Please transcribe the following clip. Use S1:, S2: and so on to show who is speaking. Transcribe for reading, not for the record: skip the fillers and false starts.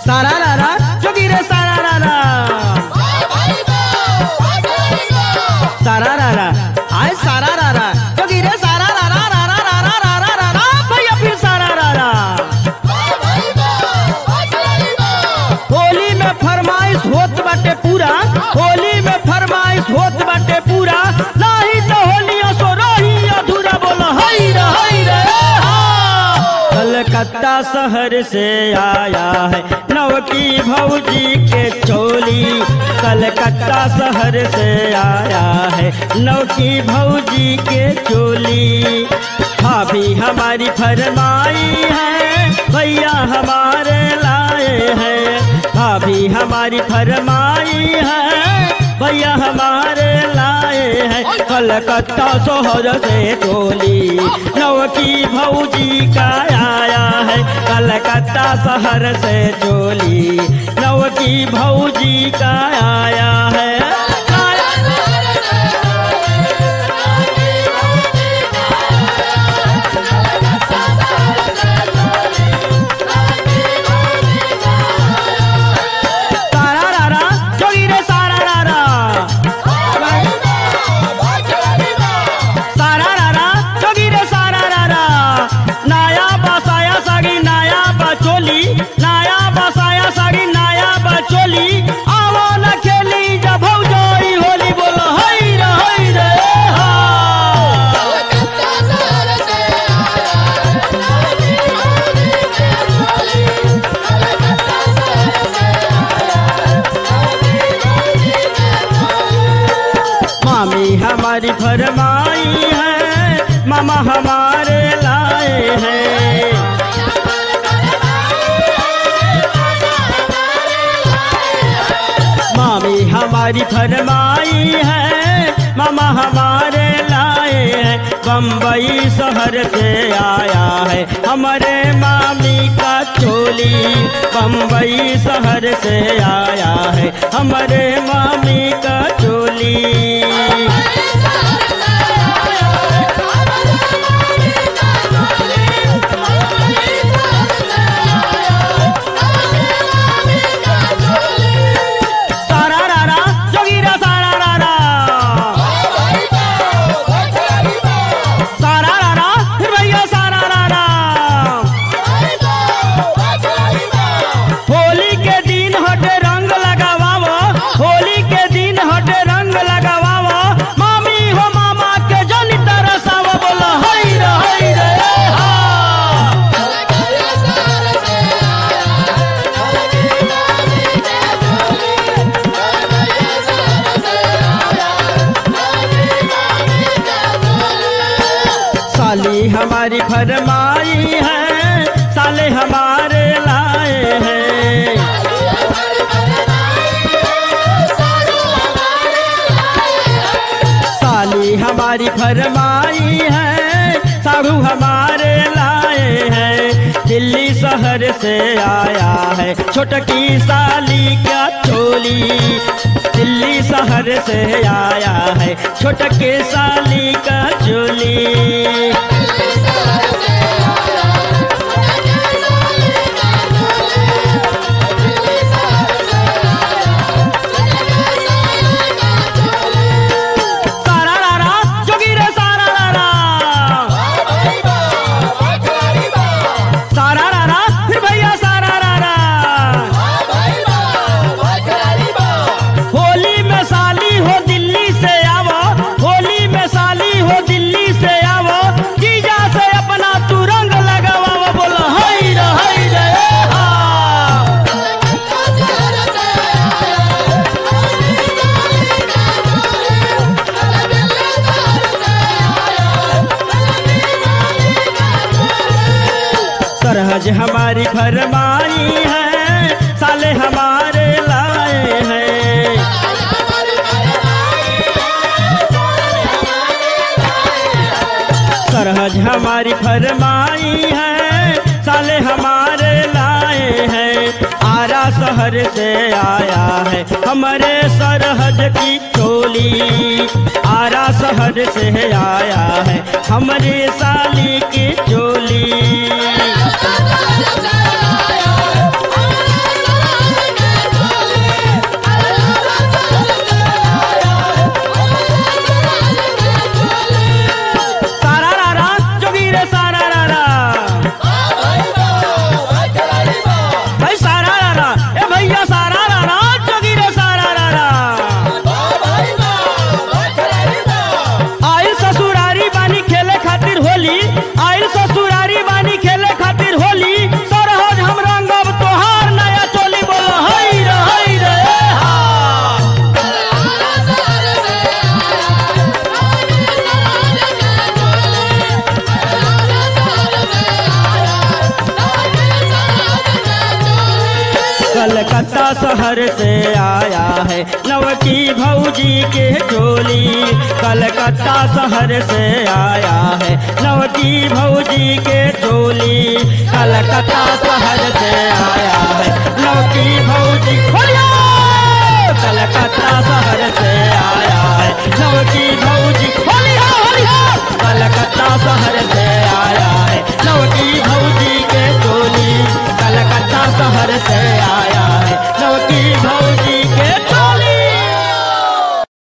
S1: सारा रारा जोगी रे सारा रारा सारा रारा आए सारा रारा जोगी रे सारा रारा रारा रारा रारा रारा भैया फिर सारा रारा। होली में फरमाइश होत बाटे पूरा, होली में फरमाइश होत बाटे पूरा, नाही तो होलिया सो रही अधूरा बोला हई रे कलकत्ता शहर से आया है नवकी भौजी के चोली, कलकत्ता शहर से आया है नवकी भौजी के चोली। भाभी हमारी फरमाई है भैया हमारे लाए हैं, भाभी हमारी फरमाई है भैया हमारे लाए हैं कलकत्ता शहर से चोली, नवकी भौजी का आया है कलकत्ता शहर से चोली, नवकी भौजी का आया है। हमारी फरमाई है मामा हमारे लाए हैं, मामी हमारी फरमाई है मामा हमारे लाए हैं, बम्बई शहर से आया है हमारे मामी का चोली, बम्बई शहर से आया है हमारे मामी का चोली। साली हमारी फरमाई है साले हमारे लाए हैं, साली हमारी फरमाई है साड़ू हमारे लाए हैं, दिल्ली शहर से आया है छोटकी साली का चोली, दिल्ली शहर से आया है छोटके साली का चोली। सरहज हमारी फरमाई है साले हमारे लाए हैं, सरहज हमारी फरमाई है साले हमारे लाए हैं, आरा शहर से आया है हमारे सरहज की चोली, आरा शहर से आया है हमारे साली की चोली। कलकत्ता शहर से आया है नवकी भौजी के झोली। कलकत्ता शहर से आया है नवकी भौजी के झोली। कलकत्ता शहर से आया है नवकी भौजी। कलकत्ता शहर से आया है नवकी भौजी। कलकत्ता शहर से आया है नवकी भौजी के झोली। कलकत्ता शहर से आया है नवकी भौजी।